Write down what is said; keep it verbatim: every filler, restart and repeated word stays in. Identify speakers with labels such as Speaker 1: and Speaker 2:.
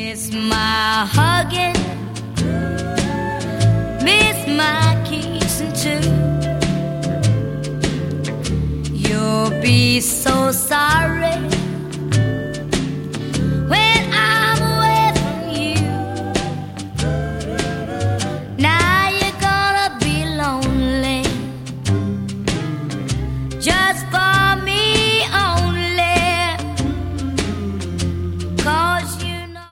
Speaker 1: Miss my hugging, miss my kissing too. You'll be so